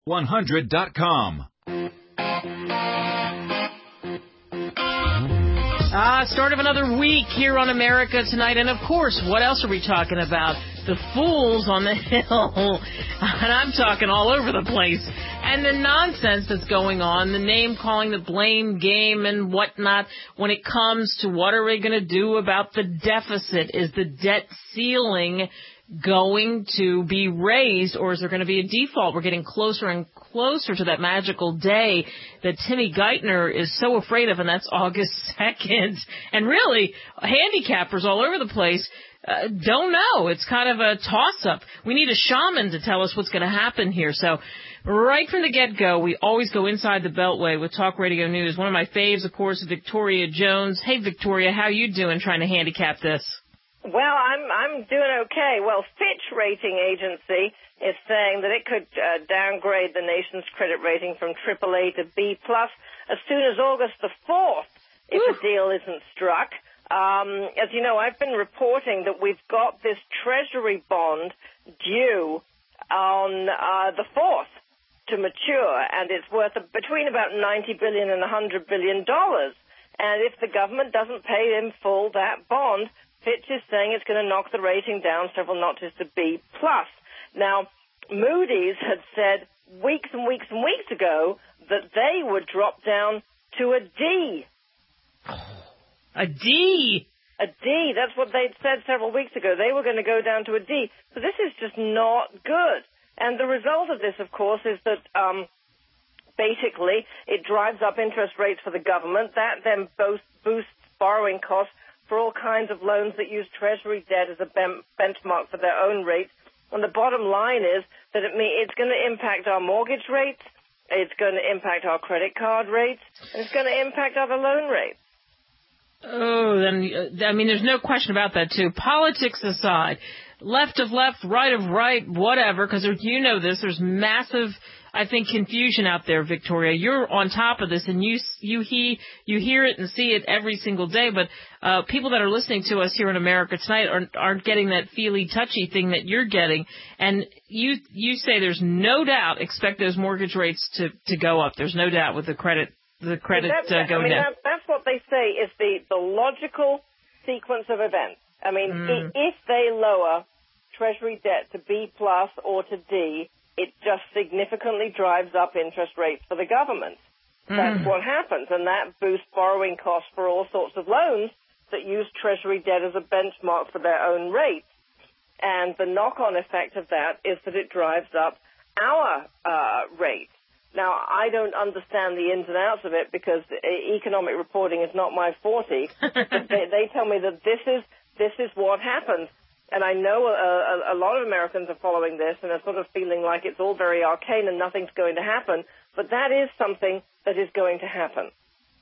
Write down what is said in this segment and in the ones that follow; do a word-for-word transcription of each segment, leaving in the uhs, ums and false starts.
one hundred dot com. Ah, start of another week here on America Tonight. And, of course, what else are we talking about? The fools on the hill. And I'm talking all over the place. And the nonsense that's going on, the name-calling, the blame game and whatnot when it comes to what are we going to do about the deficit? Is the debt ceiling going to be raised, or is there going to be a default? We're getting closer and closer to that magical day that Timmy Geithner is so afraid of, and that's August second. And really, handicappers all over the place uh, don't know. It's kind of a toss-up. We need a shaman to tell us what's going to happen here. So right from the get-go, we always go inside the Beltway with Talk Radio News. One of my faves, of course, is Victoria Jones. Hey, Victoria, how you doing trying to handicap this? Well, I'm I'm doing okay. Well, Fitch Rating Agency is saying that it could uh, downgrade the nation's credit rating from triple A to B plus as soon as August the fourth if Ooh. the deal isn't struck. Um, as you know, I've been reporting that we've got this Treasury bond due on uh, the fourth to mature, and it's worth a, between about ninety billion dollars and one hundred billion dollars. And if the government doesn't pay in full that bond, Fitch is saying it's going to knock the rating down several notches to B plus. Now, Moody's had said weeks and weeks and weeks ago that they would drop down to a D. A D? A D. That's what they'd said several weeks ago. They were going to go down to a D. So this is just not good. And the result of this, of course, is that um, basically it drives up interest rates for the government. That then both boosts borrowing costs for all kinds of loans that use Treasury debt as a ben- benchmark for their own rates. And the bottom line is that it may, it's going to impact our mortgage rates, it's going to impact our credit card rates, and it's going to impact other loan rates. Oh, then, I mean, there's no question about that, too. Politics aside, left of left, right of right, whatever, because you know this, there's massive, I think, confusion out there, Victoria. You're on top of this, and you you he you hear it and see it every single day. But uh, people that are listening to us here in America Tonight aren't, aren't getting that feely, touchy thing that you're getting. And you you say there's no doubt, expect those mortgage rates to, to go up. There's no doubt with the credit the credit uh, going I mean, down. That, that's what they say is the, the logical sequence of events. I mean, Mm. if they lower Treasury debt to B plus or to D, it just significantly drives up interest rates for the government. Mm. That's what happens, and that boosts borrowing costs for all sorts of loans that use Treasury debt as a benchmark for their own rates. And the knock-on effect of that is that it drives up our uh, rates. Now, I don't understand the ins and outs of it because economic reporting is not my forte. But they, they tell me that this is this is what happens. And I know a, a, a lot of Americans are following this and are sort of feeling like it's all very arcane and nothing's going to happen. But that is something that is going to happen.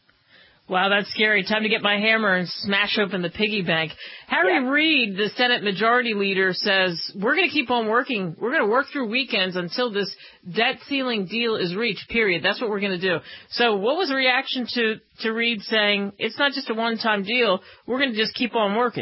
Wow, that's scary. Time to get my hammer and smash open the piggy bank. Harry Yeah. Reid, the Senate Majority Leader, says we're going to keep on working. We're going to work through weekends until this debt ceiling deal is reached, period. That's what we're going to do. So what was the reaction to, to Reid saying it's not just a one-time deal, we're going to just keep on working?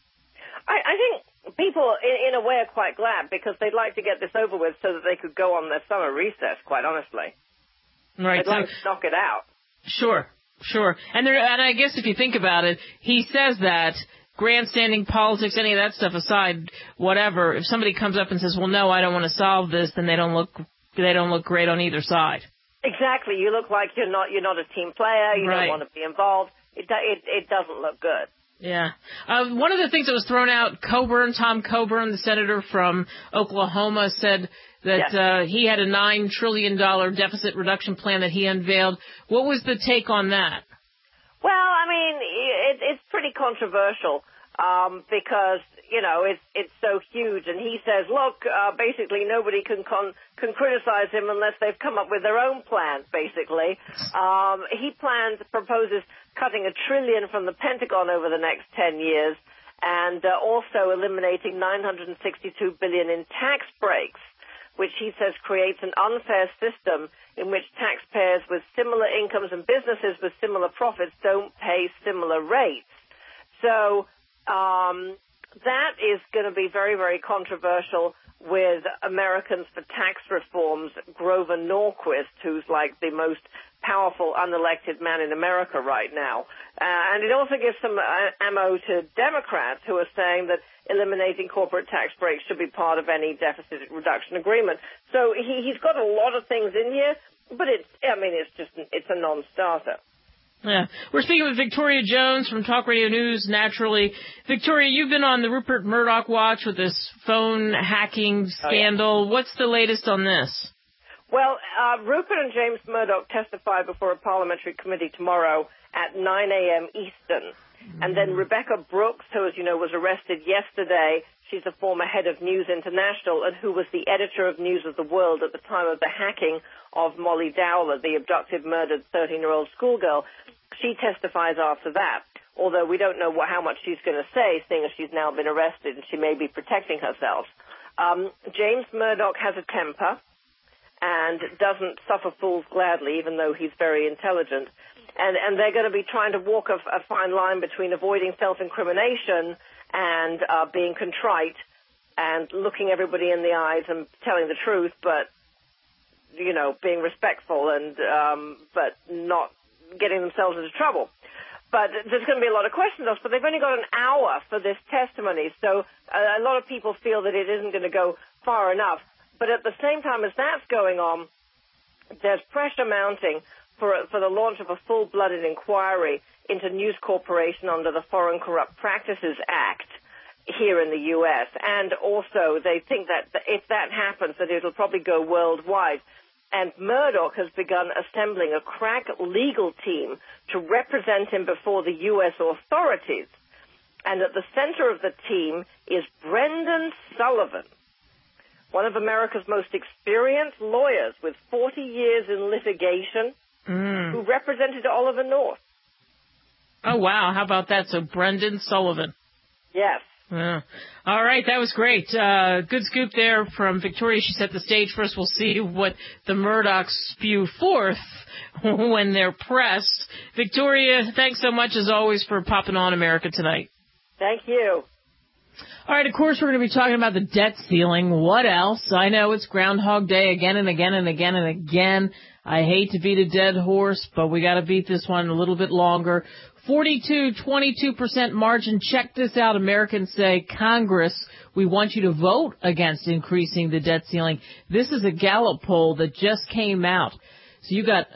I, I think people, in, in a way, are quite glad because they'd like to get this over with so that they could go on their summer recess, quite honestly. Right. They'd like to knock it out. Sure. Sure. And there, and I guess if you think about it, he says that grandstanding politics, any of that stuff aside, whatever, if somebody comes up and says, well, no, I don't want to solve this, then they don't look, they don't look great on either side. Exactly. You look like you're not, you're not a team player. You Right. don't want to be involved. It, it, it doesn't look good. Yeah. Uh, one of the things that was thrown out, Coburn, Tom Coburn, the senator from Oklahoma, said that Yes. uh, he had a nine trillion dollars deficit reduction plan that he unveiled. What was the take on that? Well, I mean, it, it's pretty controversial um, because, you know, it's it's so huge. And he says, look, uh, basically nobody can con- can criticize him unless they've come up with their own plan, basically. Um, he plans, proposes cutting a trillion from the Pentagon over the next ten years and uh, also eliminating nine hundred sixty-two billion dollars in tax breaks, which he says creates an unfair system in which taxpayers with similar incomes and businesses with similar profits don't pay similar rates. So um, that is going to be very, very controversial with Americans for Tax Reform's Grover Norquist, who's like the most powerful unelected man in America right now. Uh, and it also gives some uh, ammo to Democrats who are saying that eliminating corporate tax breaks should be part of any deficit reduction agreement. So he, he's got a lot of things in here, but it's, I mean, it's just, it's a non-starter. Yeah. We're speaking with Victoria Jones from Talk Radio News, naturally. Victoria, you've been on the Rupert Murdoch watch with this phone hacking scandal. Oh, yeah. What's the latest on this? Well, uh, Rupert and James Murdoch testify before a parliamentary committee tomorrow at nine a.m. Eastern. Mm-hmm. And then Rebecca Brooks, who, as you know, was arrested yesterday. She's the former head of News International and who was the editor of News of the World at the time of the hacking of Molly Dowler, the abducted, murdered thirteen-year-old schoolgirl. She testifies after that, although we don't know what, how much she's going to say, seeing as she's now been arrested and she may be protecting herself. Um, James Murdoch has a temper and doesn't suffer fools gladly, even though he's very intelligent. And, and they're going to be trying to walk a, a fine line between avoiding self-incrimination and uh, being contrite and looking everybody in the eyes and telling the truth, but, you know, being respectful and um, but not getting themselves into trouble. But there's going to be a lot of questions asked, but they've only got an hour for this testimony, so a, a lot of people feel that it isn't going to go far enough. But at the same time as that's going on, there's pressure mounting for, for the launch of a full-blooded inquiry into News Corporation under the Foreign Corrupt Practices Act here in the U S. And also they think that if that happens, that it'll probably go worldwide. And Murdoch has begun assembling a crack legal team to represent him before the U S authorities. And at the center of the team is Brendan Sullivan, one of America's most experienced lawyers with forty years in litigation, mm. who represented Oliver North. Oh, wow. How about that? So Brendan Sullivan. Yes. Yeah. All right, that was great. Uh, good scoop there from Victoria. She set the stage for us. We'll see what the Murdochs spew forth when they're pressed. Victoria, thanks so much, as always, for popping on America Tonight. Thank you. All right, of course, we're going to be talking about the debt ceiling. What else? I know it's Groundhog Day again and again and again and again. I hate to beat a dead horse, but we got to beat this one a little bit longer. forty-two, twenty-two percent margin. Check this out. Americans say, Congress, we want you to vote against increasing the debt ceiling. This is a Gallup poll that just came out. So you got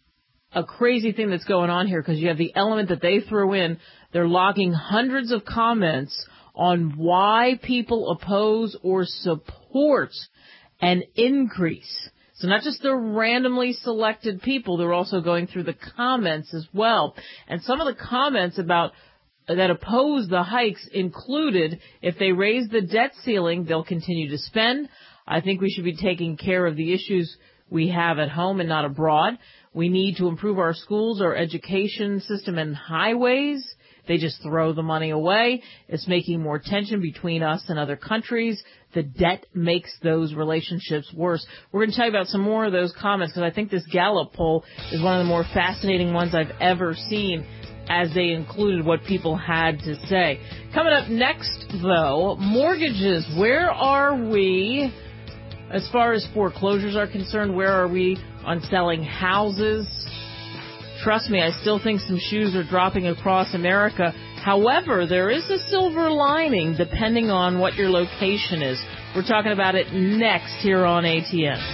a crazy thing that's going on here because you have the element that they threw in. They're logging hundreds of comments on why people oppose or support an increase. So not just the randomly selected people, they're also going through the comments as well. And some of the comments about that oppose the hikes included, if they raise the debt ceiling, they'll continue to spend. I think we should be taking care of the issues we have at home and not abroad. We need to improve our schools, our education system, and highways. They just throw the money away. It's making more tension between us and other countries. The debt makes those relationships worse. We're going to tell you about some more of those comments because I think this Gallup poll is one of the more fascinating ones I've ever seen as they included what people had to say. Coming up next, though, mortgages. Where are we as far as foreclosures are concerned? Where are we on selling houses? Trust me, I still think some shoes are dropping across America. However, there is a silver lining depending on what your location is. We're talking about it next here on A T N.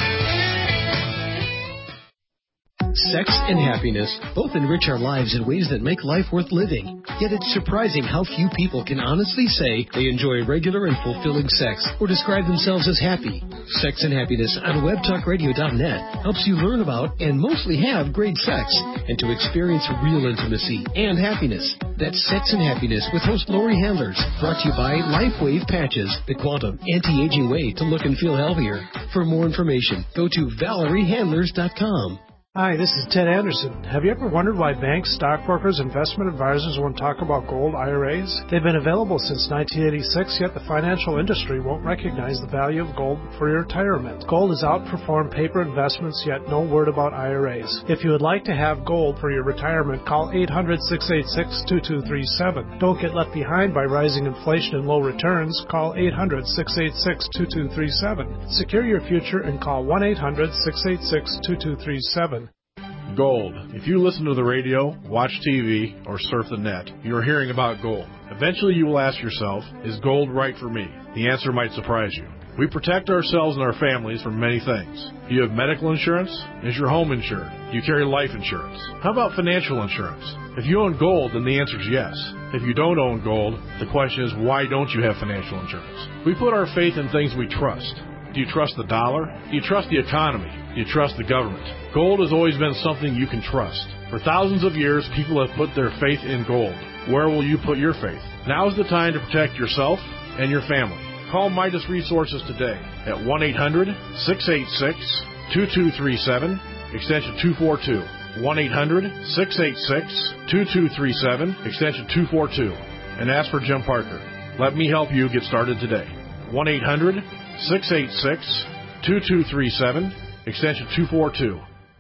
Sex and happiness both enrich our lives in ways that make life worth living. Yet it's surprising how few people can honestly say they enjoy regular and fulfilling sex or describe themselves as happy. Sex and Happiness on web talk radio dot net helps you learn about and mostly have great sex and to experience real intimacy and happiness. That's Sex and Happiness with host Lori Handlers, brought to you by LifeWave Patches, the quantum anti-aging way to look and feel healthier. For more information, go to Valerie Handlers dot com. Hi, this is Ted Anderson. Have you ever wondered why banks, stockbrokers, investment advisors won't talk about gold I R As? They've been available since nineteen eighty-six, yet the financial industry won't recognize the value of gold for your retirement. Gold has outperformed paper investments, yet no word about I R As. If you would like to have gold for your retirement, call eight hundred, six eight six, two two three seven. Don't get left behind by rising inflation and low returns. Call eight hundred, six eight six, two two three seven. Secure your future and call one eight hundred, six eight six, two two three seven. Gold. If you listen to the radio, watch T V, or surf the net, you are hearing about gold. Eventually you will ask yourself, is gold right for me? The answer might surprise you. We protect ourselves and our families from many things. Do you have medical insurance? Is your home insured? Do you carry life insurance? How about financial insurance? If you own gold, then the answer is yes. If you don't own gold, the question is, why don't you have financial insurance? We put our faith in things we trust. Do you trust the dollar? Do you trust the economy? Do you trust the government? Gold has always been something you can trust. For thousands of years, people have put their faith in gold. Where will you put your faith? Now is the time to protect yourself and your family. Call Midas Resources today at one eight hundred, six eight six, two two three seven, extension two four two. one eight hundred, six eight six, two two three seven, extension two four two. And ask for Jim Parker. Let me help you get started today. one eight hundred, six eight six, two two three seven, extension two four two.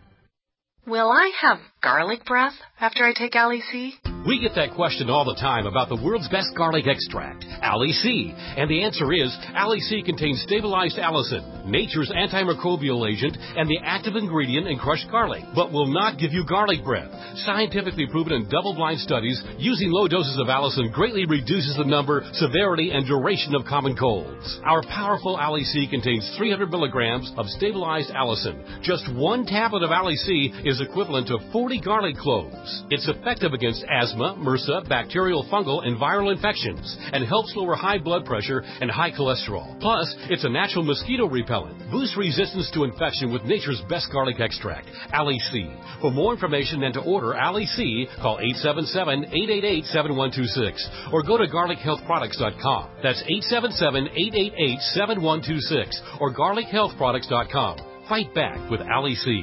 Will I have garlic breath after I take Ali C? We get that question all the time about the world's best garlic extract, Ali C. And the answer is, Ali C contains stabilized allicin, nature's antimicrobial agent, and the active ingredient in crushed garlic, but will not give you garlic breath. Scientifically proven in double-blind studies, using low doses of allicin greatly reduces the number, severity, and duration of common colds. Our powerful Ali C contains three hundred milligrams of stabilized allicin. Just one tablet of Ali C is equivalent to forty garlic cloves. It's effective against asthma, MRSA, bacterial, fungal, and viral infections, and helps lower high blood pressure and high cholesterol. Plus, it's a natural mosquito repellent. Boost resistance to infection with nature's best garlic extract, Ali C. For more information and to order Ali C, call eight seven seven, eight eight eight, seven one two six or go to garlic health products dot com. That's eight seven seven, eight eight eight, seven one two six or garlic health products dot com. Fight back with Ali C.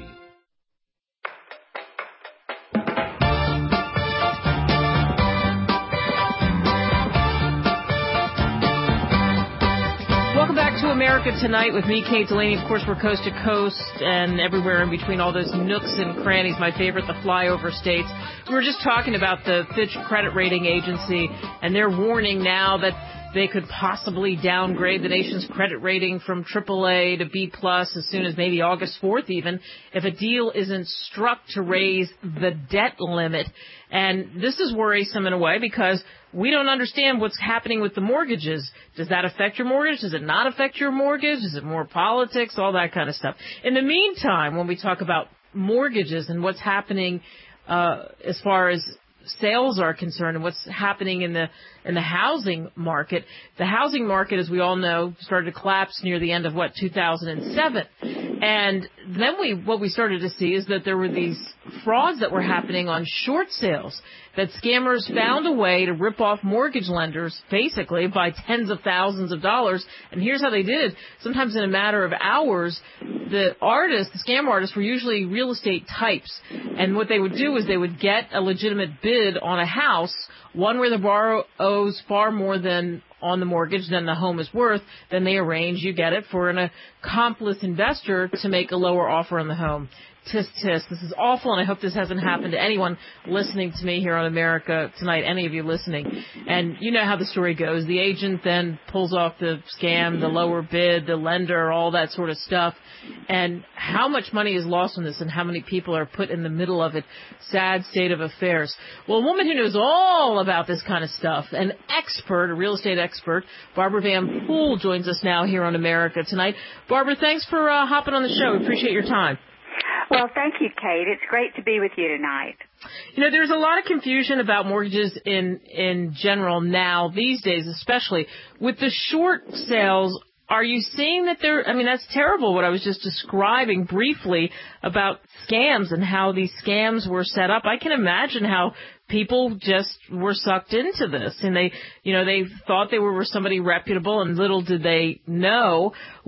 Welcome back to America Tonight with me, Kate Delaney. Of course, we're coast to coast and everywhere in between all those nooks and crannies. My favorite, the flyover states. We were just talking about the Fitch Credit Rating Agency, and they're warning now that they could possibly downgrade the nation's credit rating from triple A to B plus as soon as maybe August fourth even, if a deal isn't struck to raise the debt limit. And this is worrisome in a way because we don't understand what's happening with the mortgages. Does that affect your mortgage? Does it not affect your mortgage? Is it more politics? All that kind of stuff. In the meantime, when we talk about mortgages and what's happening uh as far as sales are concerned and what's happening in the in the housing market. The housing market, as we all know, started to collapse near the end of what two thousand seven. And then we what we started to see is that there were these frauds that were happening on short sales, that scammers found a way to rip off mortgage lenders basically by tens of thousands of dollars. And here's how they did it. Sometimes in a matter of hours, the artists, the scam artists, were usually real estate types. And what they would do is they would get a legitimate bid on a house, one where the borrower owes far more than on the mortgage than the home is worth. Then they arrange, you get it, for an accomplice investor to make a lower offer on the home. Tisk, tisk. This is awful, and I hope this hasn't happened to anyone listening to me here on America Tonight, any of you listening. And you know how the story goes. The agent then pulls off the scam, the lower bid, the lender, all that sort of stuff. And how much money is lost on this and how many people are put in the middle of it. Sad state of affairs. Well, a woman who knows all about this kind of stuff, an expert, a real estate expert, Barbara Van Poel, joins us now here on America Tonight. Barbara, thanks for uh, hopping on the show. We appreciate your time. Well, thank you, Kate. It's great to be with you tonight. You know, there's a lot of confusion about mortgages in, in general now, these days especially. With the short sales, are you seeing that there, I mean, that's terrible what I was just describing briefly about scams and how these scams were set up. I can imagine how people just were sucked into this and they, you know, they thought they were somebody reputable and little did they know. What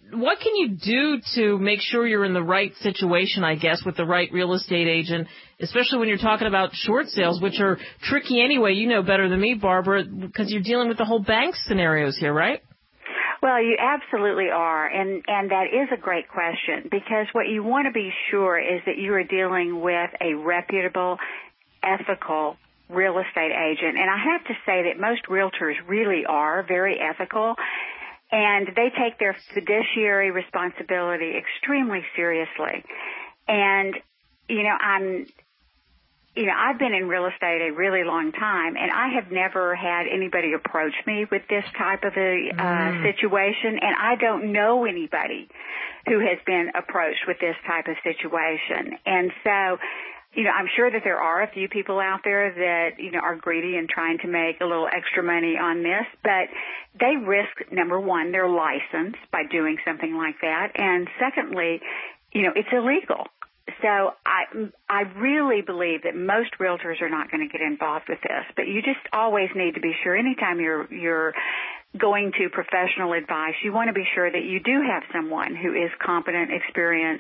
what can you do to make sure you're in the right situation, I guess, with the right real estate agent, especially when you're talking about short sales, which are tricky anyway? You know better than me, Barbara, because you're dealing with the whole bank scenarios here, right? Well, you absolutely are, and, and that is a great question, because what you want to be sure is that you are dealing with a reputable, ethical real estate agent. And I have to say that most realtors really are very ethical, and they take their fiduciary responsibility extremely seriously. And, you know, I'm, you know, I've been in real estate a really long time, and I have never had anybody approach me with this type of a uh, mm. situation, and I don't know anybody who has been approached with this type of situation. And so, you know, I'm sure that there are a few people out there that, you know, are greedy and trying to make a little extra money on this, but they risk, number one, their license by doing something like that, and secondly, you know, it's illegal. So I, I really believe that most realtors are not going to get involved with this, but you just always need to be sure anytime you're, you're going to professional advice, you want to be sure that you do have someone who is competent, experienced,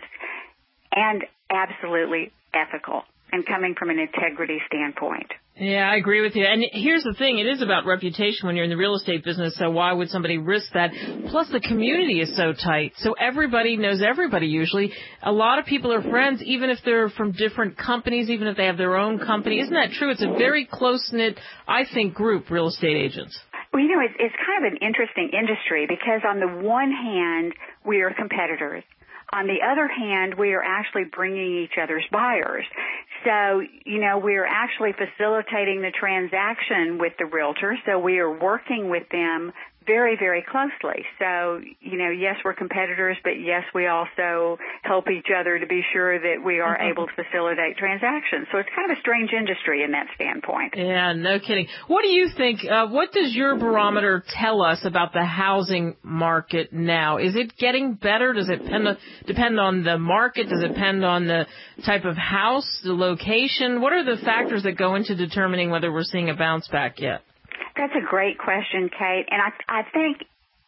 and absolutely ethical and coming from an integrity standpoint. Yeah, I agree with you. And here's the thing. It is about reputation when you're in the real estate business, so why would somebody risk that? Plus, the community is so tight, so everybody knows everybody usually. A lot of people are friends, even if they're from different companies, even if they have their own company. Isn't that true? It's a very close-knit, I think, group, real estate agents. Well, you know, it's, it's kind of an interesting industry because on the one hand, we are competitors. On the other hand, we are actually bringing each other's buyers. So, you know, we are actually facilitating the transaction with the realtor. So we are working with them very, very closely. So, you know, yes, we're competitors, but yes, we also help each other to be sure that we are mm-hmm. able to facilitate transactions. So it's kind of a strange industry in that standpoint. Yeah, no kidding. What do you think, uh, what does your barometer tell us about the housing market now? Is it getting better? Does it depend on, depend on the market? Does it depend on the type of house, the location? What are the factors that go into determining whether we're seeing a bounce back yet? That's a great question, Kate. And I, I think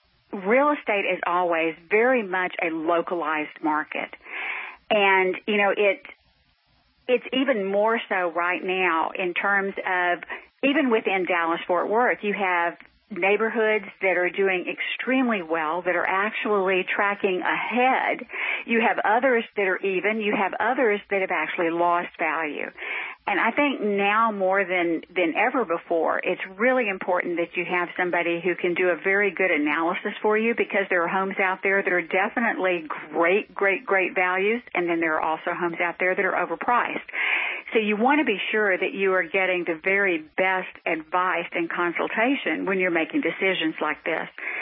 real estate is always very much a localized market. And, you know, it, it's even more so right now in terms of even within Dallas-Fort Worth, you have neighborhoods that are doing extremely well, that are actually tracking ahead. You have others that are even. You have others that have actually lost value. And I think now more than, than ever before, it's really important that you have somebody who can do a very good analysis for you because there are homes out there that are definitely great, great, great values, and then there are also homes out there that are overpriced. So you want to be sure that you are getting the very best advice and consultation when you're making decisions like this.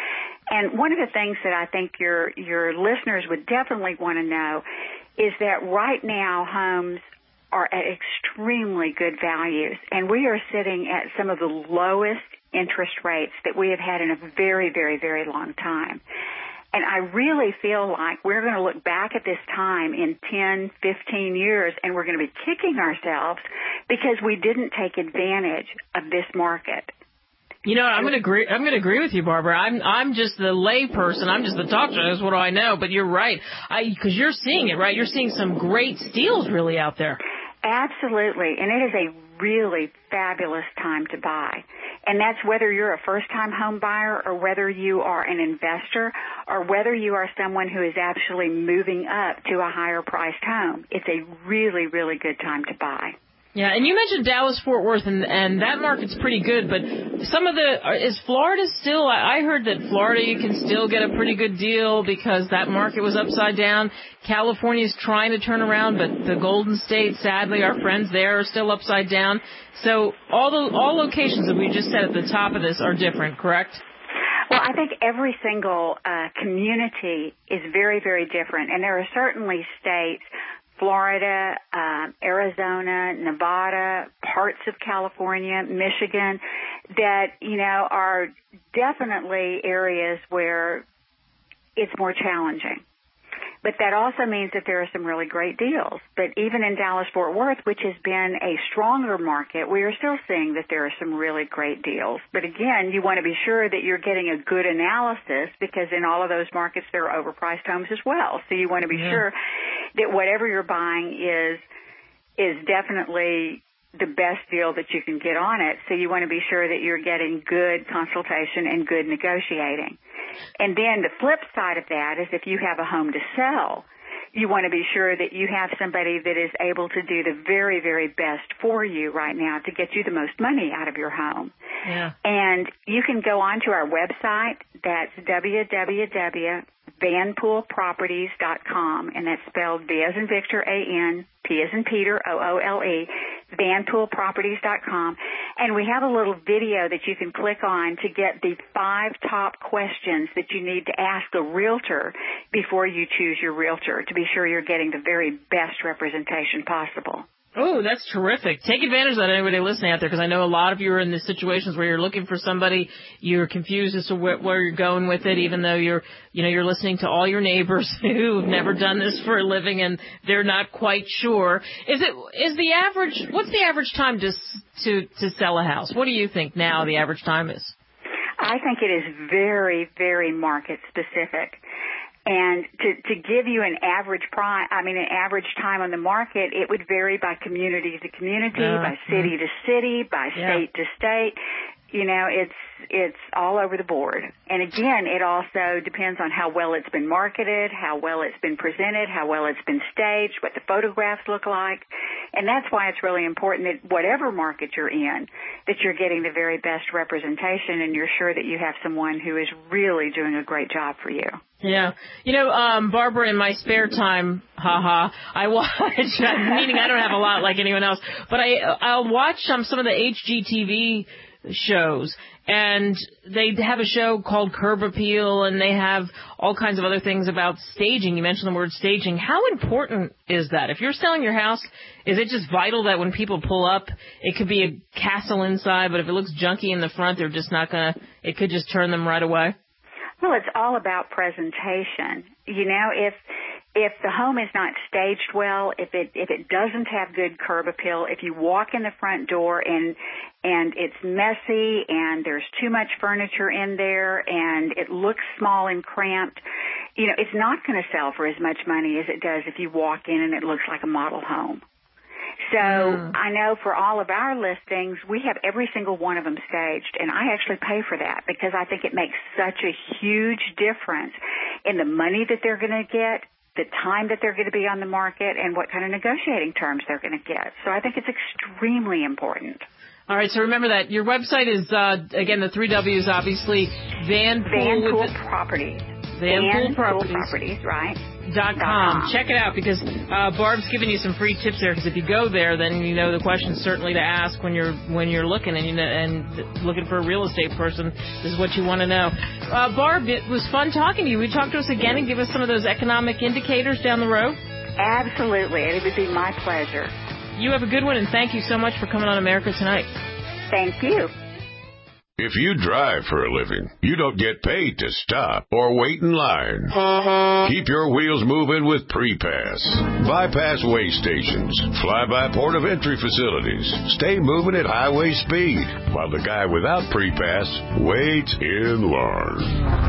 And one of the things that I think your your listeners would definitely want to know is that right now homes are at extremely good values, and we are sitting at some of the lowest interest rates that we have had in a very, very, very long time. And I really feel like we're going to look back at this time in ten, fifteen years, and we're going to be kicking ourselves because we didn't take advantage of this market. You know, I'm going to agree. I'm going to agree with you, Barbara. I'm I'm just the lay person. I'm just the talk show. That's what do I know. But you're right, because you're seeing it, right? You're seeing some great steals really out there. Absolutely, and it is a really fabulous time to buy. And that's whether you're a first-time home buyer or whether you are an investor or whether you are someone who is actually moving up to a higher-priced home. It's a really, really good time to buy. Yeah, and you mentioned Dallas-Fort Worth, and, and that market's pretty good, but some of the, is Florida still, I heard that Florida you can still get a pretty good deal because that market was upside down. California's trying to turn around, but the Golden State, sadly, our friends there are still upside down. So all the, all locations that we just said at the top of this are different, correct? Well, I think every single uh, community is very, very different, and there are certainly states, Florida, uh, Arizona, Nevada, parts of California, Michigan, that, you know, are definitely areas where it's more challenging. But that also means that there are some really great deals. But even in Dallas-Fort Worth, which has been a stronger market, we are still seeing that there are some really great deals. But again, you want to be sure that you're getting a good analysis, because in all of those markets there are overpriced homes as well. So you want to be yeah. sure that whatever you're buying is is definitely the best deal that you can get on it. So you want to be sure that you're getting good consultation and good negotiating. And then the flip side of that is if you have a home to sell, you want to be sure that you have somebody that is able to do the very, very best for you right now to get you the most money out of your home. Yeah. And you can go on to our website. That's w w w dot vanpool properties dot com, and that's spelled V as in Victor, A N, P as in Peter, O O L E, vanpool properties dot com. And we have a little video that you can click on to get the five top questions that you need to ask a realtor before you choose your realtor to be sure you're getting the very best representation possible. Oh, that's terrific. Take advantage of that, anybody listening out there, because I know a lot of you are in the situations where you're looking for somebody, you're confused as to where, where you're going with it, even though you're, you know, you're listening to all your neighbors who've never done this for a living and they're not quite sure. Is it, is the average, what's the average time to, to, to sell a house? What do you think now the average time is? I think it is very, very market specific. And to, to give you an average price, I mean, an average time on the market, it would vary by community to community, uh, by city to city, by yeah. state to state. You know, it's it's all over the board. And again, it also depends on how well it's been marketed, how well it's been presented, how well it's been staged, what the photographs look like. And that's why it's really important that whatever market you're in, that you're getting the very best representation and you're sure that you have someone who is really doing a great job for you. Yeah. You know, um, Barbara, in my spare time, haha, I watch, meaning I don't have a lot like anyone else, but I, I'll watch um, some of the H G T V shows, and they have a show called Curb Appeal, and they have all kinds of other things about staging. You mentioned the word staging. How important is that? If you're selling your house, is it just vital that when people pull up, it could be a castle inside, but if it looks junky in the front, they're just not going to, it could just turn them right away? Well, it's all about presentation. You know, if if the home is not staged well, if it if it doesn't have good curb appeal, if you walk in the front door and and it's messy and there's too much furniture in there and it looks small and cramped, you know, it's not going to sell for as much money as it does if you walk in and it looks like a model home. So mm. I know for all of our listings, we have every single one of them staged, and I actually pay for that because I think it makes such a huge difference in the money that they're going to get, the time that they're going to be on the market, and what kind of negotiating terms they're going to get. So I think it's extremely important. All right, so remember that. Your website is, uh, again, the three W's, obviously, Vanpool. Vanpool Properties. Vanpool Properties. Properties, right. Dot com. Check it out, because uh, Barb's giving you some free tips there. Because if you go there, then you know the questions certainly to ask when you're when you're looking and you know, and looking for a real estate person. This is what you want to know. Uh, Barb, it was fun talking to you. Will you talk to us again and give us some of those economic indicators down the road? Absolutely, it would be my pleasure. You have a good one, and thank you so much for coming on America Tonight. Thank you. If you drive for a living, you don't get paid to stop or wait in line. Keep your wheels moving with Prepass. Bypass way stations, fly-by port of entry facilities. Stay moving at highway speed while the guy without Prepass waits in line.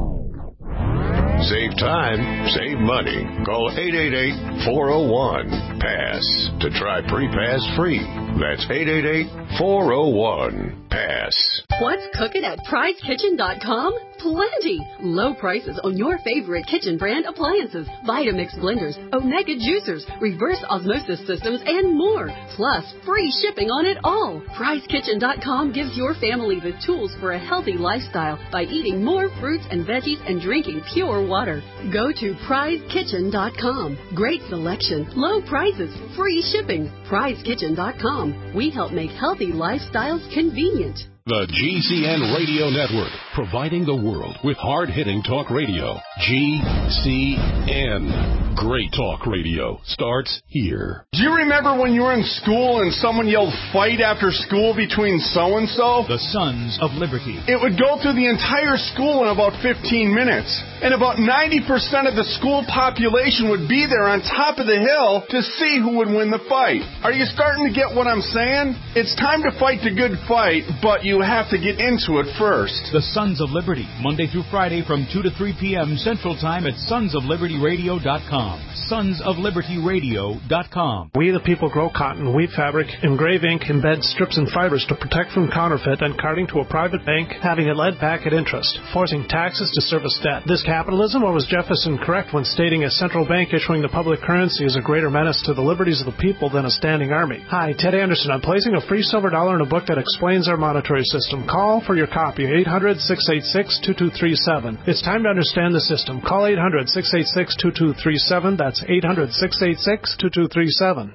Save time, save money. Call eight eight eight, four oh one, PASS to try Prepass free. That's eight eight eight, four oh one, PASS. What's cooking at prize kitchen dot com? Plenty! Low prices on your favorite kitchen brand appliances, Vitamix blenders, Omega juicers, reverse osmosis systems, and more. Plus, free shipping on it all. prize kitchen dot com gives your family the tools for a healthy lifestyle by eating more fruits and veggies and drinking pure water. Go to prize kitchen dot com. Great selection, low prices, free shipping. prize kitchen dot com. We help make healthy lifestyles convenient. The G C N Radio Network, providing the world with hard-hitting talk radio. G C N. Great talk radio starts here. Do you remember when you were in school and someone yelled fight after school between so-and-so? The Sons of Liberty. It would go through the entire school in about fifteen minutes. And about ninety percent of the school population would be there on top of the hill to see who would win the fight. Are you starting to get what I'm saying? It's time to fight the good fight, but you have to get into it first. The Sons of Liberty, Monday through Friday from two to three p.m. Central Time at sons of liberty radio dot com. sons of liberty radio dot com. We the people grow cotton, weave fabric, engrave ink, embed strips and fibers to protect from counterfeit and carting to a private bank, having it led back at interest, forcing taxes to service debt. This capitalism, or was Jefferson correct when stating a central bank issuing the public currency is a greater menace to the liberties of the people than a standing army? Hi, Ted Anderson. I'm placing a free silver dollar in a book that explains our monetary system. Call for your copy, eight hundred, six eight six, two two three seven. It's time to understand the system. Call eight hundred, six eight six, two two three seven. That's eight hundred, six eight six, two two three seven.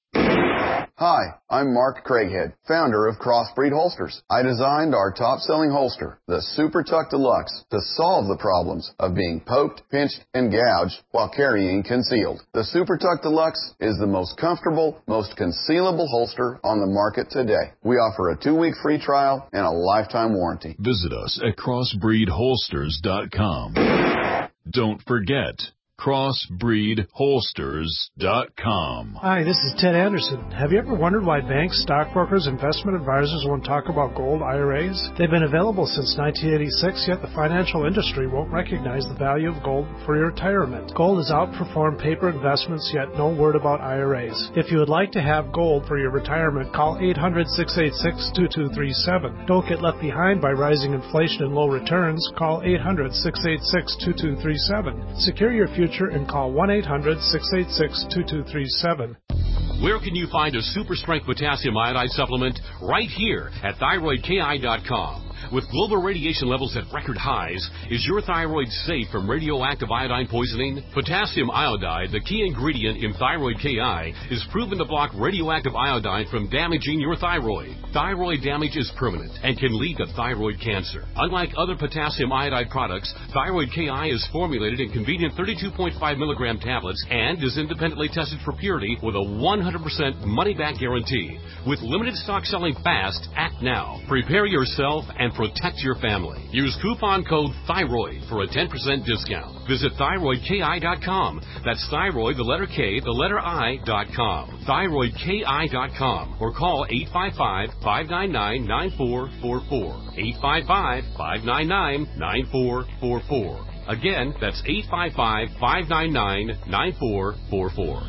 Hi, I'm Mark Craighead, founder of Crossbreed Holsters. I designed our top-selling holster, the Super Tuck Deluxe, to solve the problems of being poked, pinched, and gouged while carrying concealed. The Super Tuck Deluxe is the most comfortable, most concealable holster on the market today. We offer a two-week free trial and a lifetime warranty. Visit us at crossbreed holsters dot com. Don't forget, crossbreed holsters dot com. Hi, this is Ted Anderson. Have you ever wondered why banks, stockbrokers, investment advisors won't talk about gold I R As? They've been available since nineteen eighty-six, yet the financial industry won't recognize the value of gold for your retirement. Gold has outperformed paper investments, yet no word about I R As. If you would like to have gold for your retirement, call eight hundred, six eight six, two two three seven. Don't get left behind by rising inflation and low returns. Call eight hundred, six eight six, two two three seven. Secure your future and call one eight hundred, six eight six, two two three seven. Where can you find a super strength potassium iodide supplement? Right here at thyroid K I dot com. With global radiation levels at record highs, is your thyroid safe from radioactive iodine poisoning? Potassium iodide, the key ingredient in Thyroid K I, is proven to block radioactive iodine from damaging your thyroid. Thyroid damage is permanent and can lead to thyroid cancer. Unlike other potassium iodide products, Thyroid K I is formulated in convenient thirty-two point five milligram tablets and is independently tested for purity with a one hundred percent money-back guarantee. With limited stock selling fast, act now. Prepare yourself and protect your family. Use coupon code THYROID for a ten percent discount. Visit thyroid K I dot com. That's thyroid, the letter K, the letter I, dot com. thyroid K I dot com. Or call eight five five, five nine nine, nine four four four. eight five five, five nine nine, nine four four four. Again, that's eight five five, five nine nine, nine four four four.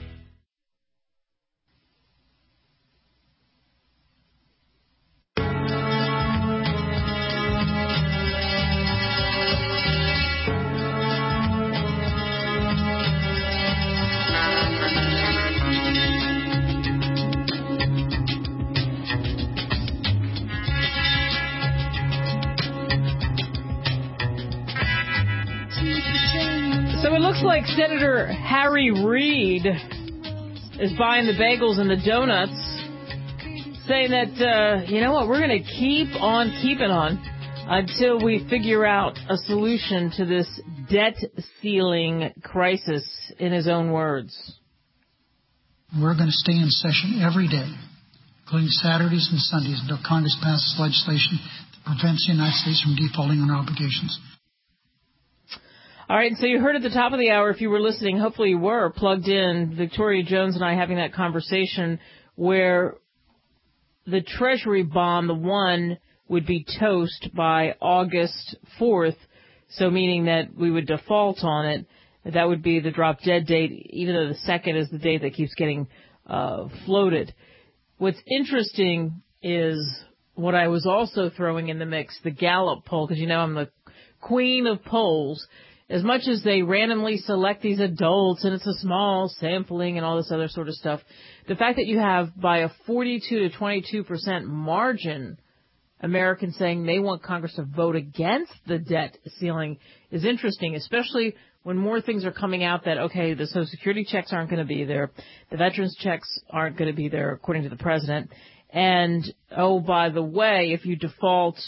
So it looks like Senator Harry Reid is buying the bagels and the donuts, saying that, uh, you know what, we're going to keep on keeping on until we figure out a solution to this debt ceiling crisis, in his own words. We're going to stay in session every day, including Saturdays and Sundays, until Congress passes legislation that prevents the United States from defaulting on our obligations. All right, so you heard at the top of the hour, if you were listening, hopefully you were, plugged in, Victoria Jones and I having that conversation where the Treasury bond, the one, would be toast by August fourth, so meaning that we would default on it. That would be the drop dead date, even though the second is the date that keeps getting uh, floated. What's interesting is what I was also throwing in the mix, the Gallup poll, because you know I'm the queen of polls. As much as they randomly select these adults and it's a small sampling and all this other sort of stuff, the fact that you have by a forty-two to twenty-two percent margin Americans saying they want Congress to vote against the debt ceiling is interesting, especially when more things are coming out that, okay, the Social Security checks aren't going to be there, the veterans checks aren't going to be there, according to the president, And, oh, by the way, if you default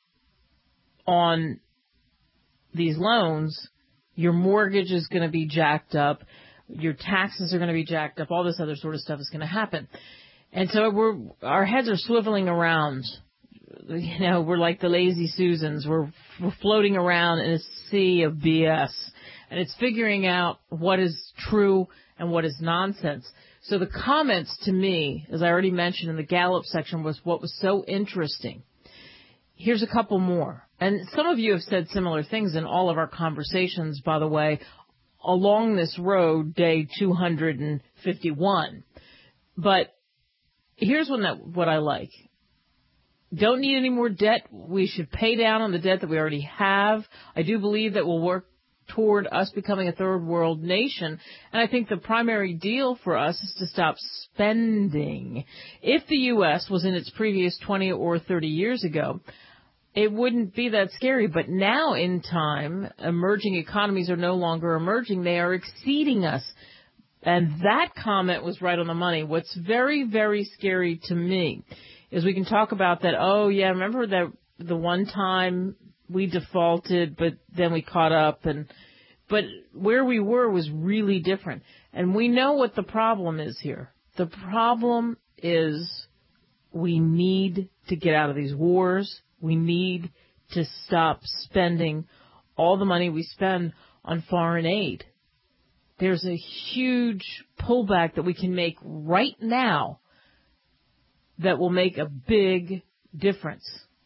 on these loans, your mortgage is going to be jacked up, your taxes are going to be jacked up, all this other sort of stuff is going to happen. And so we're, our heads are swiveling around. You know, we're like the lazy Susans. We're, we're floating around in a sea of B S. And it's figuring out what is true and what is nonsense. So the comments to me, as I already mentioned in the Gallup section, was what was so interesting. Here's a couple more. And some of you have said similar things in all of our conversations, by the way, along this road, day two hundred fifty-one. But here's one that what I like. Don't need any more debt. We should pay down on the debt that we already have. I do believe that we'll work toward us becoming a third world nation. And I think the primary deal for us is to stop spending. If the U S was in its previous twenty or thirty years ago, it wouldn't be that scary. But now in time, emerging economies are no longer emerging. They are exceeding us. And that comment was right on the money. What's very, very scary to me is we can talk about that, oh, yeah, remember that the one time we defaulted, but then we caught up. and But where we were was really different. And we know what the problem is here. The problem is we need to get out of these wars. We need to stop spending all the money we spend on foreign aid. There's a huge pullback that we can make right now that will make a big difference.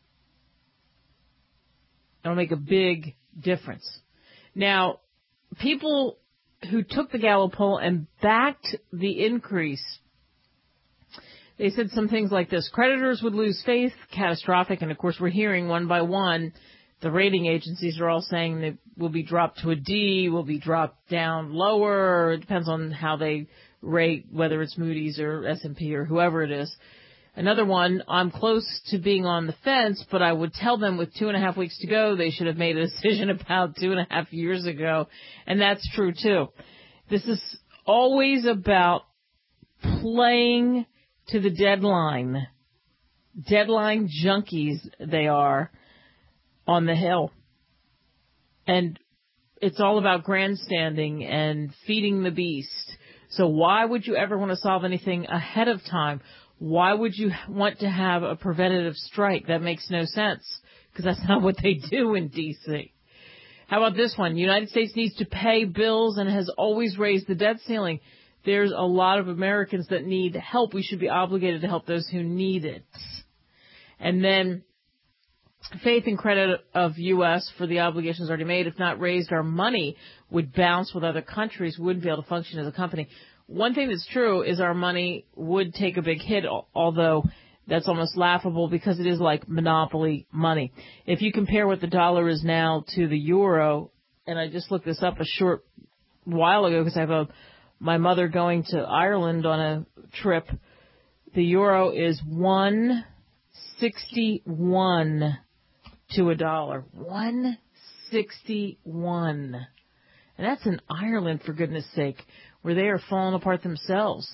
It'll make a big difference. Now, people who took the Gallup poll and backed the increase, they said some things like this. Creditors would lose faith, catastrophic, and of course we're hearing one by one, the rating agencies are all saying that will be dropped to a D, will be dropped down lower. It depends on how they rate, whether it's Moody's or S and P or whoever it is. Another one, I'm close to being on the fence, but I would tell them with two and a half weeks to go, they should have made a decision about two and a half years ago. And that's true, too. This is always about playing to the deadline. Deadline junkies they are on the Hill. And it's all about grandstanding and feeding the beast. So why would you ever want to solve anything ahead of time? Why would you want to have a preventative strike? That makes no sense, because that's not what they do in D C. How about this one? The United States needs to pay bills and has always raised the debt ceiling. There's a lot of Americans that need help. We should be obligated to help those who need it. And then faith and credit of U S for the obligations already made, if not raised, our money would bounce with other countries, wouldn't be able to function as a company. One thing that's true is our money would take a big hit, although that's almost laughable because it is like monopoly money. If you compare what the dollar is now to the euro, and I just looked this up a short while ago because I have a, my mother going to Ireland on a trip, the euro is one sixty-one to a dollar. one sixty-one. And that's in Ireland, for goodness sake, where they are falling apart themselves.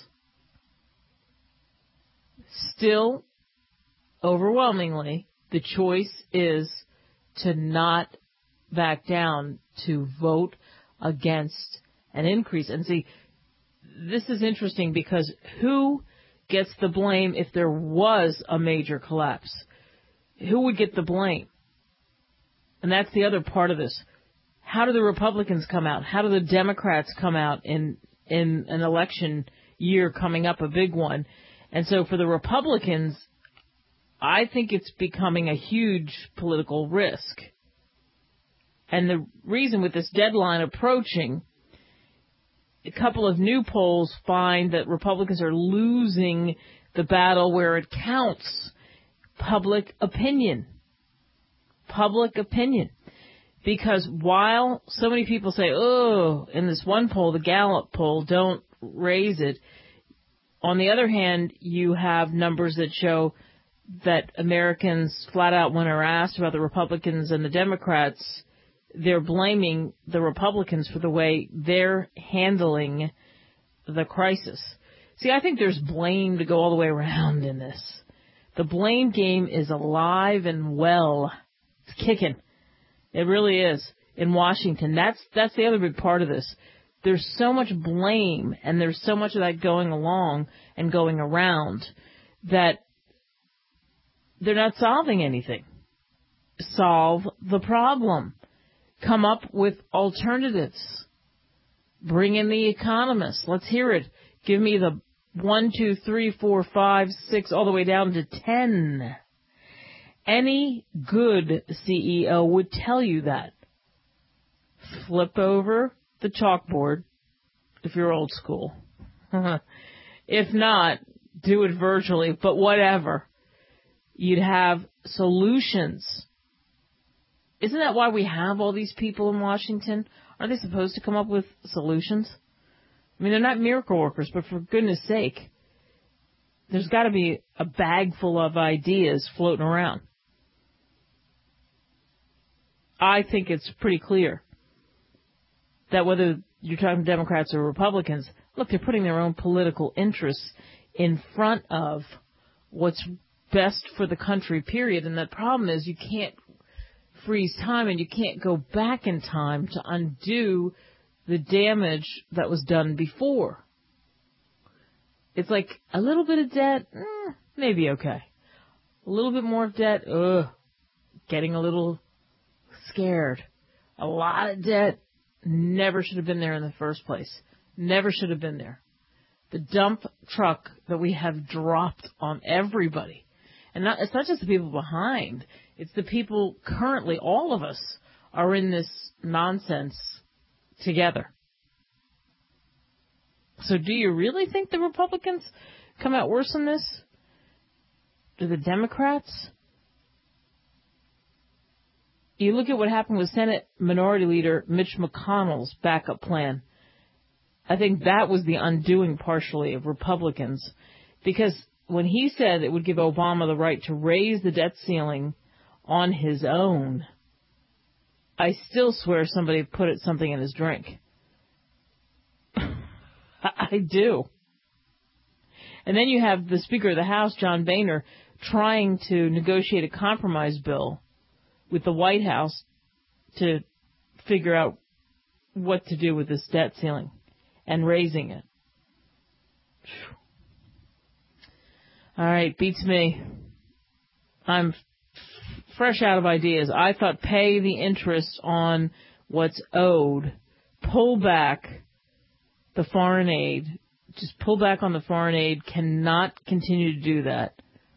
Still, overwhelmingly, the choice is to not back down, to vote against an increase. And see, this is interesting because who gets the blame if there was a major collapse? Who would get the blame? And that's the other part of this. How do the Republicans come out? How do the Democrats come out in in an election year coming up, a big one? And so for the Republicans, I think it's becoming a huge political risk. And the reason with this deadline approaching, a couple of new polls find that Republicans are losing the battle where it counts. Public opinion. Public opinion. Because while so many people say, oh, in this one poll, the Gallup poll, don't raise it, on the other hand, you have numbers that show that Americans flat out, when are asked about the Republicans and the Democrats, they're blaming the Republicans for the way they're handling the crisis. See, I think there's blame to go all the way around in this. The blame game is alive and well. It's kicking. It really is in Washington. That's that's the other big part of this. There's so much blame, and there's so much of that going along and going around that they're not solving anything. Solve the problem. Come up with alternatives. Bring in the economists. Let's hear it. Give me the one, two, three, four, five, six, all the way down to ten. Any good C E O would tell you that. Flip over the chalkboard if you're old school. If not, do it virtually, but whatever. You'd have solutions. Isn't that why we have all these people in Washington? Aren't they supposed to come up with solutions? I mean, they're not miracle workers, but for goodness sake, there's got to be a bag full of ideas floating around. I think it's pretty clear that whether you're talking Democrats or Republicans, look, they're putting their own political interests in front of what's best for the country, period. And the problem is you can't freeze time and you can't go back in time to undo the damage that was done before. It's like a little bit of debt, eh, maybe okay. A little bit more of debt, ugh, getting a little scared. A lot of debt never should have been there in the first place. Never should have been there. The dump truck that we have dropped on everybody. And not, it's not just the people behind. It's the people currently, all of us, are in this nonsense together. So do you really think the Republicans come out worse than this? Do the Democrats? You look at what happened with Senate Minority Leader Mitch McConnell's backup plan. I think that was the undoing partially of Republicans, because when he said it would give Obama the right to raise the debt ceiling on his own, I still swear somebody put it something in his drink. I do. And then you have the Speaker of the House, John Boehner, trying to negotiate a compromise bill with the White House to figure out what to do with this debt ceiling and raising it. All right, beats me. I'm f- fresh out of ideas. I thought pay the interest on what's owed, pull back the foreign aid, just pull back on the foreign aid, cannot continue to do that,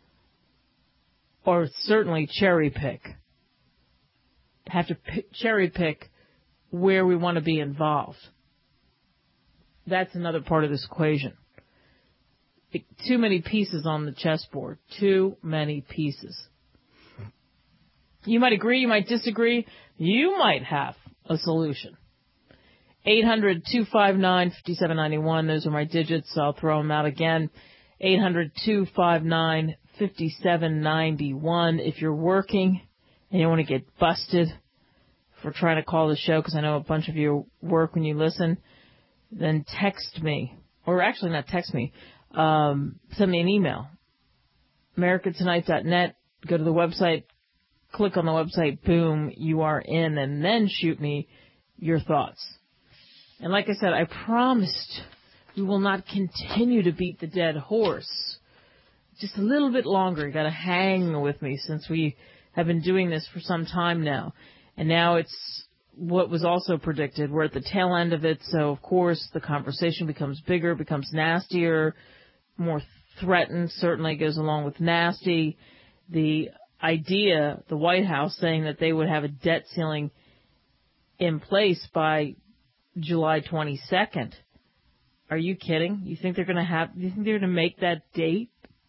or certainly cherry pick. Have to p- cherry pick where we want to be involved. That's another part of this equation. It, too many pieces on the chessboard. Too many pieces. You might agree, you might disagree. You might have a solution. eight hundred, two five nine, five seven nine one. Those are my digits. I'll throw them out again. eight hundred, two five nine, five seven nine one. If you're working and you want to get busted for trying to call the show, because I know a bunch of you work when you listen, then text me. Or actually not text me. Um, send me an email. America Tonight dot net. Go to the website. Click on the website. Boom. You are in. And then shoot me your thoughts. And like I said, I promised we will not continue to beat the dead horse. Just a little bit longer. You got to hang with me since we have been doing this for some time now. And now it's what was also predicted. We're at the tail end of it, so of course the conversation becomes bigger, becomes nastier, more threatened, certainly goes along with nasty. The idea, the White House saying that they would have a debt ceiling in place by July twenty-second. Are you kidding? You think they're going to have, you think they're going to make that date?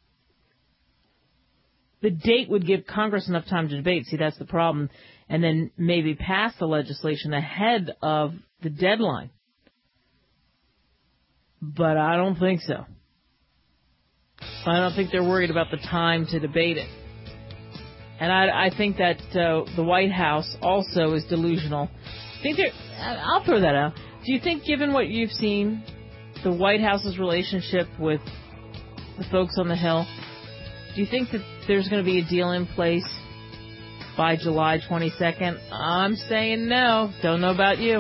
The date would give Congress enough time to debate. See, that's the problem. And then maybe pass the legislation ahead of the deadline. But I don't think so. I don't think they're worried about the time to debate it. And I, I think that uh, the White House also is delusional. I think they're, I'll throw that out. Do you think, given what you've seen, the White House's relationship with the folks on the Hill, Do you think that there's going to be a deal in place by July twenty-second? I'm saying no. Don't know about you.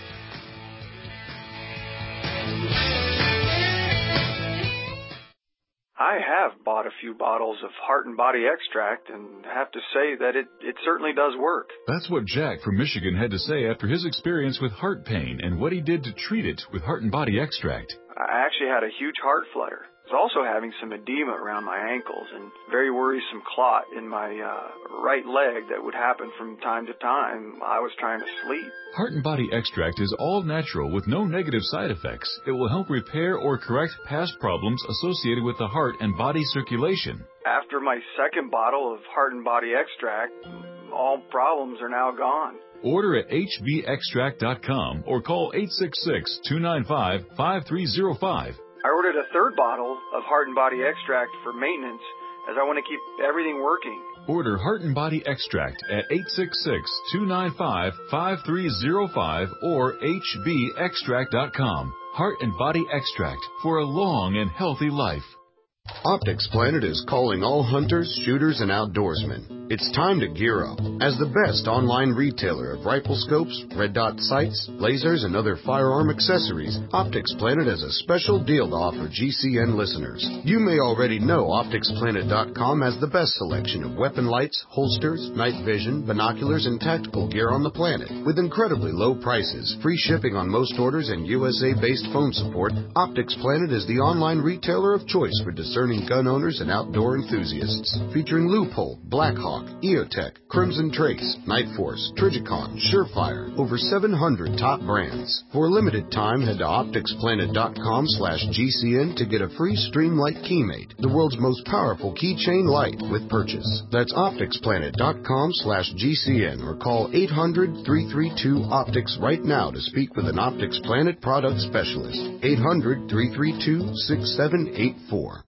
I have bought a few bottles of Heart and Body Extract and have to say that it, it certainly does work. That's what Jack from Michigan had to say after his experience with heart pain and what he did to treat it with Heart and Body Extract. I actually had a huge heart flutter. I was also having some edema around my ankles and very worrisome clot in my uh, right leg that would happen from time to time. I was trying to sleep. Heart and Body Extract is all natural with no negative side effects. It will help repair or correct past problems associated with the heart and body circulation. After my second bottle of Heart and Body Extract, all problems are now gone. Order at H B extract dot com or call eight six six, two nine five, five three zero five. I ordered a third bottle of Heart and Body Extract for maintenance as I want to keep everything working. Order Heart and Body Extract at eight six six, two nine five, five three zero five or H B extract dot com. Heart and Body Extract for a long and healthy life. Optics Planet is calling all hunters, shooters, and outdoorsmen. It's time to gear up. As the best online retailer of rifle scopes, red dot sights, lasers, and other firearm accessories, Optics Planet has a special deal to offer G C N listeners. You may already know Optics Planet dot com has the best selection of weapon lights, holsters, night vision, binoculars, and tactical gear on the planet. With incredibly low prices, free shipping on most orders, and U S A-based phone support, Optics Planet is the online retailer of choice for discerning gun owners and outdoor enthusiasts. Featuring Loophole, Blackhawk, EOTech, Crimson Trace, Night Force, Trijicon, Surefire, over seven hundred top brands. For a limited time, head to Optics Planet dot com slash G C N to get a free Streamlight Keymate, the world's most powerful keychain light with purchase. That's Optics Planet dot com slash G C N or call eight hundred, three three two, OPTICS right now to speak with an Optics Planet product specialist. eight hundred, three three two, six seven eight four.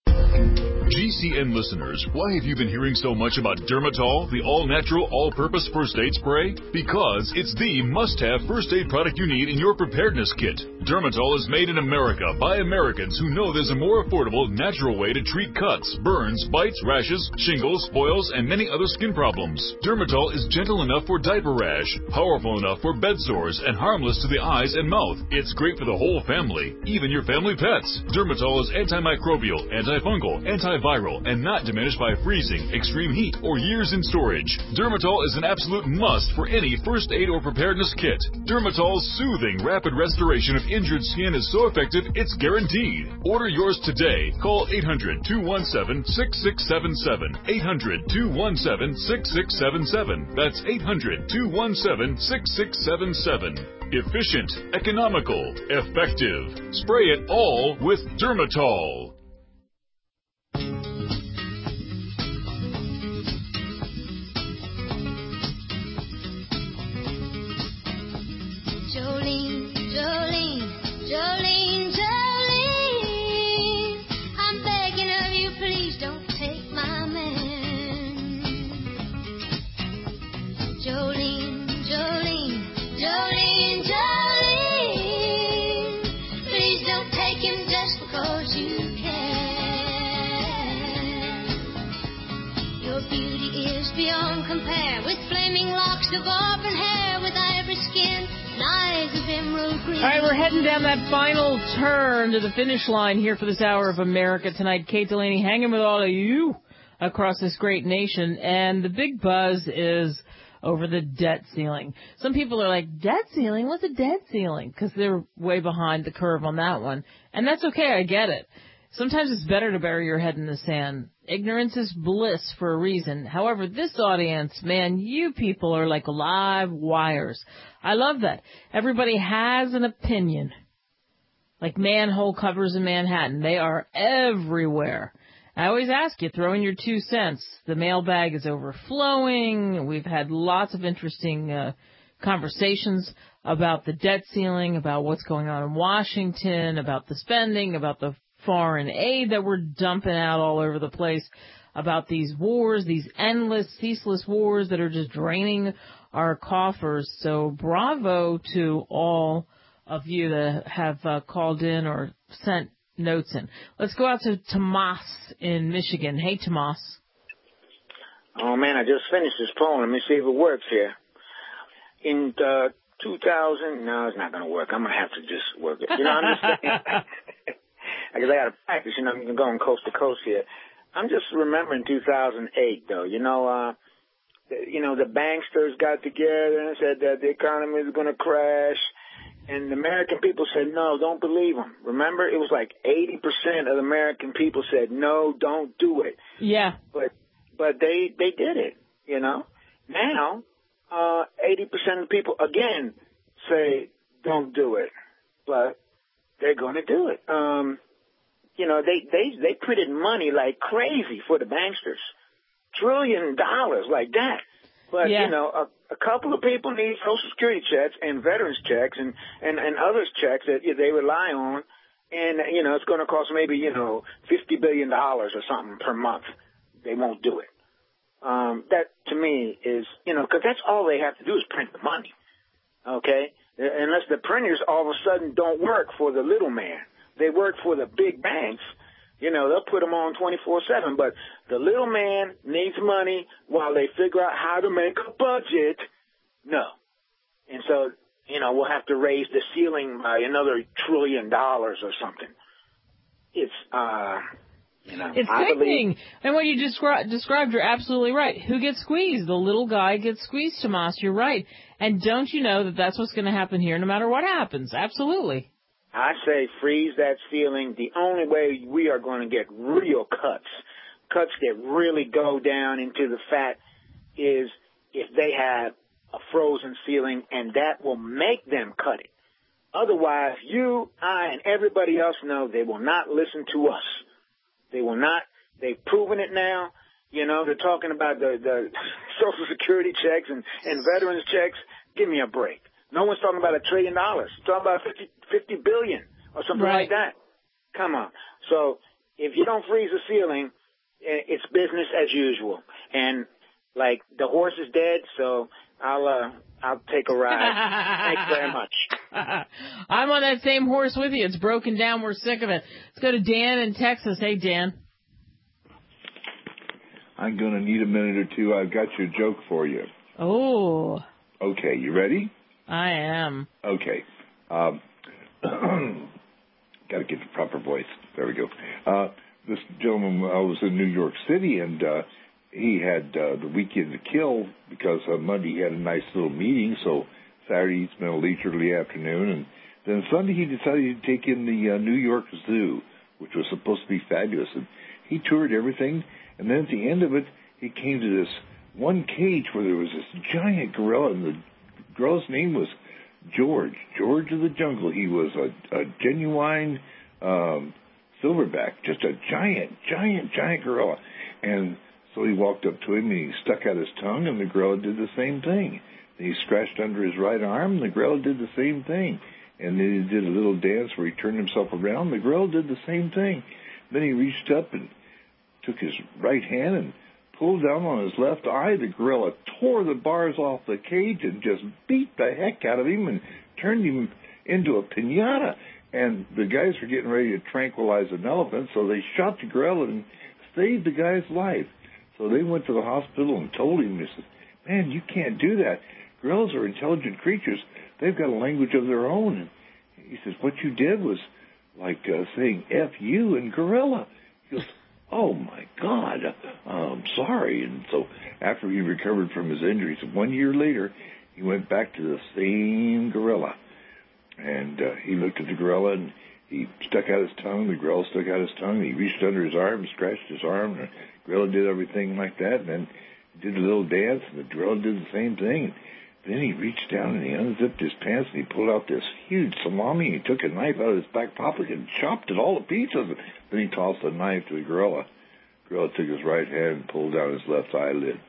G C N listeners, why have you been hearing so much about Dermatol, the all-natural, all-purpose first aid spray? Because it's the must-have first aid product you need in your preparedness kit. Dermatol is made in America by Americans who know there's a more affordable, natural way to treat cuts, burns, bites, rashes, shingles, boils, and many other skin problems. Dermatol is gentle enough for diaper rash, powerful enough for bed sores, and harmless to the eyes and mouth. It's great for the whole family, even your family pets. Dermatol is antimicrobial, antifungal, antiviral, and not diminished by freezing, extreme heat, or years in storage. Dermatol is an absolute must for any first aid or preparedness kit. Dermatol's soothing, rapid restoration of injured skin is so effective, it's guaranteed. Order yours today. Call eight hundred, two one seven, six six seven seven. eight hundred, two one seven, six six seven seven. That's eight hundred, two one seven, six six seven seven. Efficient, economical, effective. Spray it all with Dermatol. Jolene, Jolene, Jolene, Jolene, I'm begging of you, please don't take my man. Jolene, Jolene, Jolene, Jolene, please don't take him just because you can. Your beauty is beyond compare, with flaming locks of auburn hair, with ivory skin, eyes of emerald green. All right, we're heading down that final turn to the finish line here for this hour of America Tonight. Kate Delaney hanging with all of you across this great nation. And the big buzz is over the debt ceiling. Some people are like, debt ceiling? What's a debt ceiling? Because they're way behind the curve on that one. And that's okay, I get it. Sometimes it's better to bury your head in the sand. Ignorance is bliss for a reason. However, this audience, man, you people are like live wires. I love that. Everybody has an opinion. Like manhole covers in Manhattan. They are everywhere. I always ask you, throw in your two cents. The mailbag is overflowing. We've had lots of interesting uh, conversations about the debt ceiling, about what's going on in Washington, about the spending, about the foreign aid that we're dumping out all over the place, about these wars, these endless, ceaseless wars that are just draining our coffers. So bravo to all of you that have uh, called in or sent notes in. Let's go out to Tomas in Michigan. Hey, Tomas. Oh, man, I just finished this poem. Let me see if it works here. In uh, two thousand, no, it's not going to work. I'm going to have to just work it. You know, I'm just saying, because I got to practice, you know, I'm going coast to coast here. I'm just remembering two thousand eight, though. You know, uh, you know, the banksters got together and said that the economy was going to crash. And the American people said, no, don't believe them. Remember, it was like eighty percent of the American people said, no, don't do it. Yeah. But but they, they did it, you know. Now, uh, eighty percent of the people, again, say, don't do it. But they're going to do it. Um, you know, they, they, they printed money like crazy for the banksters. Trillion dollars like that. But, yeah. you know, a, a couple of people need Social Security checks and veterans checks and, and, and others checks that they rely on. And, you know, it's going to cost maybe, you know, fifty billion dollars or something per month. They won't do it. Um, that, to me, is, you know, because that's all they have to do is print the money. Okay? Unless the printers all of a sudden don't work for the little man. They work for the big banks. You know, they'll put them on twenty-four seven, but the little man needs money while they figure out how to make a budget. No. And so, you know, we'll have to raise the ceiling by another trillion dollars or something. It's, uh, you know, it's I sickening. believe... And what you descri- described, you're absolutely right. Who gets squeezed? The little guy gets squeezed, Tomas. You're right. And don't you know that that's what's going to happen here no matter what happens? Absolutely. I say freeze that ceiling. The only way we are going to get real cuts, cuts that really go down into the fat, is if they have a frozen ceiling, and that will make them cut it. Otherwise, you, I, and everybody else know they will not listen to us. They will not. They've proven it now. You know, they're talking about the, the Social Security checks and, and veterans checks. Give me a break. No one's talking about a trillion dollars. They're talking about fifty, fifty billion or something right. like that. Come on. So if you don't freeze the ceiling, it's business as usual. And like the horse is dead, so I'll uh, I'll take a ride. Thanks very much. I'm on that same horse with you. It's broken down. We're sick of it. Let's go to Dan in Texas. Hey, Dan. I'm going to need a minute or two. I've got your joke for you. Oh. Okay, you ready? I am. Okay. Um, got to get the proper voice. There we go. Uh, this gentleman uh, was in New York City, and uh, he had uh, the weekend to kill because uh, Monday he had a nice little meeting, so Saturday he spent a leisurely afternoon, and then Sunday he decided to take in the uh, New York Zoo, which was supposed to be fabulous, and he toured everything, and then at the end of it, he came to this one cage where there was this giant gorilla, and the gorilla's name was George, George of the Jungle. He was a, a genuine um, silverback, just a giant, giant, giant gorilla. And so he walked up to him, and he stuck out his tongue, and the gorilla did the same thing. And he scratched under his right arm, and the gorilla did the same thing. And then he did a little dance where he turned himself around. The gorilla did the same thing. Then he reached up and took his right hand and pulled down on his left eye. The gorilla tore the bars off the cage and just beat the heck out of him and turned him into a piñata. And the guys were getting ready to tranquilize an elephant, so they shot the gorilla and saved the guy's life. So they went to the hospital and told him, they said, man, you can't do that. Gorillas are intelligent creatures. They've got a language of their own. And he says, what you did was like uh, saying F you in gorilla. He goes, oh, my God, uh, I'm sorry. And so after he recovered from his injuries, one year later, he went back to the same gorilla. And uh, he looked at the gorilla, and he stuck out his tongue. The gorilla stuck out his tongue. He reached under his arm and scratched his arm. And the gorilla did everything like that. And then he did a little dance, and the gorilla did the same thing. And then he reached down, and he unzipped his pants, and he pulled out this huge salami. And he took a knife out of his back pocket and chopped it all to pieces. Then he tossed the knife to the gorilla. The gorilla took his right hand and pulled down his left eyelid.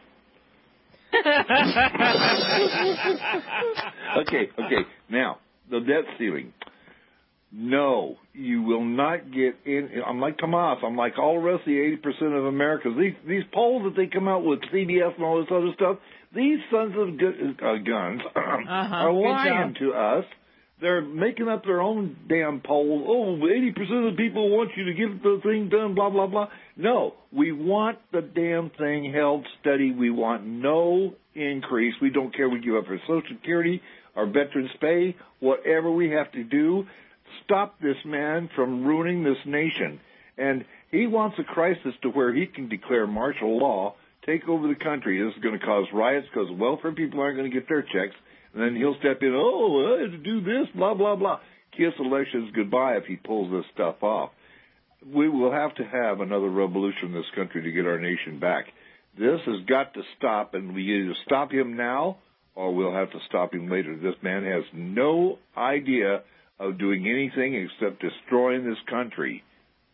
okay, okay. Now, the debt ceiling. No, you will not get in. I'm like Tomas. I'm like all the rest of the eighty percent of Americans. These these polls that they come out with, C B S and all this other stuff, these sons of gu- uh, guns uh-huh. are lying to us. They're making up their own damn polls. Oh, eighty percent of the people want you to get the thing done, blah, blah, blah. No, we want the damn thing held steady. We want no increase. We don't care. We give up our Social Security, our veterans pay, whatever we have to do. Stop this man from ruining this nation. And he wants a crisis to where he can declare martial law, take over the country. This is going to cause riots because welfare people aren't going to get their checks. And then he'll step in, oh, I had to do this, blah, blah, blah. Kiss elections goodbye if he pulls this stuff off. We will have to have another revolution in this country to get our nation back. This has got to stop, and we either stop him now or we'll have to stop him later. This man has no idea of doing anything except destroying this country.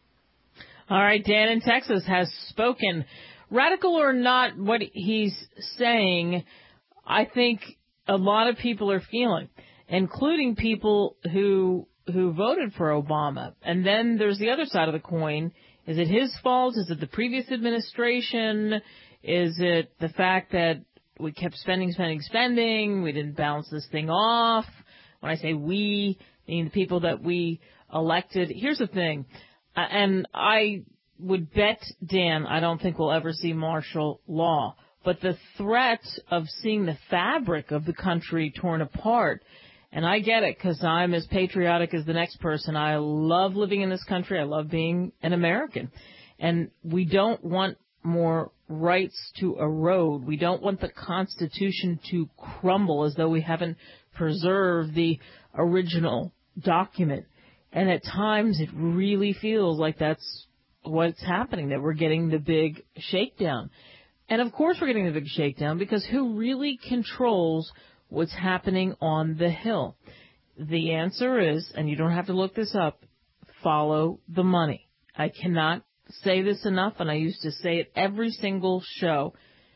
All right, Dan in Texas has spoken. Radical or not, what he's saying, I think a lot of people are feeling, including people who who voted for Obama. And then there's the other side of the coin. Is it his fault? Is it the previous administration? Is it the fact that we kept spending, spending, spending? We didn't balance this thing off. When I say we, I mean the people that we elected. Here's the thing, uh, and I would bet, Dan, I don't think we'll ever see martial law. But the threat of seeing the fabric of the country torn apart, and I get it because I'm as patriotic as the next person. I love living in this country. I love being an American. And we don't want more rights to erode. We don't want the Constitution to crumble as though we haven't preserved the original document. And at times it really feels like that's what's happening, that we're getting the big shakedown. And, of course, we're getting the big shakedown because who really controls what's happening on the Hill? The answer is, and you don't have to look this up, follow the money. I cannot say this enough, and I used to say it every single show.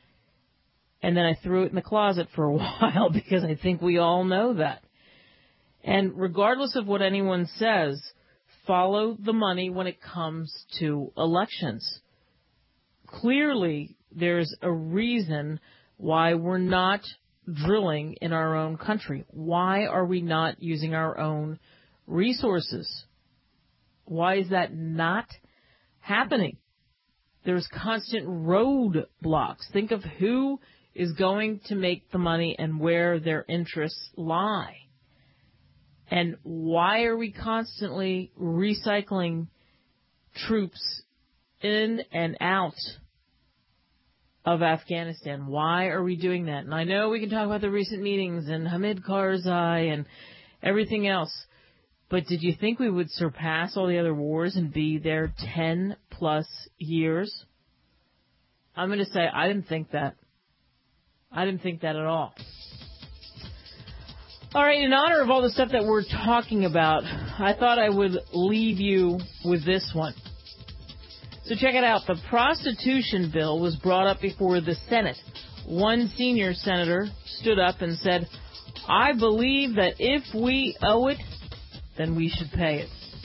And then I threw it in the closet for a while because I think we all know that. And regardless of what anyone says, follow the money when it comes to elections. Clearly, there's a reason why we're not drilling in our own country. Why are we not using our own resources? Why is that not happening? There's constant roadblocks. Think of who is going to make the money and where their interests lie. And why are we constantly recycling troops in and out of Afghanistan? Why are we doing that? And I know we can talk about the recent meetings and Hamid Karzai and everything else, but did you think we would surpass all the other wars and be there ten plus years? I'm going to say I didn't think that. I didn't think that at all. All right, in honor of all the stuff that we're talking about, I thought I would leave you with this one. So check it out. The prostitution bill was brought up before the Senate. One senior senator stood up and said, I believe that if we owe it, then we should pay it.